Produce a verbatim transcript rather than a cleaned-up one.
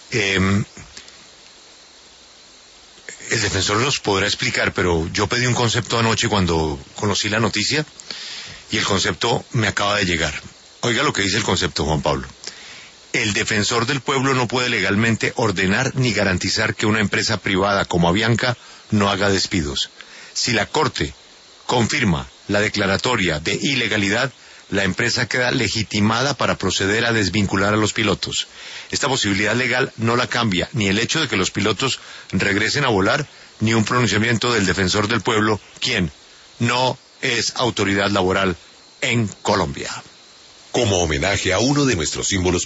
Eh, el defensor nos podrá explicar, pero yo pedí un concepto anoche cuando conocí la noticia y el concepto me acaba de llegar. Oiga lo que dice el concepto, Juan Pablo. El defensor del pueblo no puede legalmente ordenar ni garantizar que una empresa privada como Avianca no haga despidos. Si la Corte confirma la declaratoria de ilegalidad, la empresa queda legitimada para proceder a desvincular a los pilotos. Esta posibilidad legal no la cambia ni el hecho de que los pilotos regresen a volar, ni un pronunciamiento del defensor del pueblo, quien no es autoridad laboral en Colombia. Como homenaje a uno de nuestros símbolos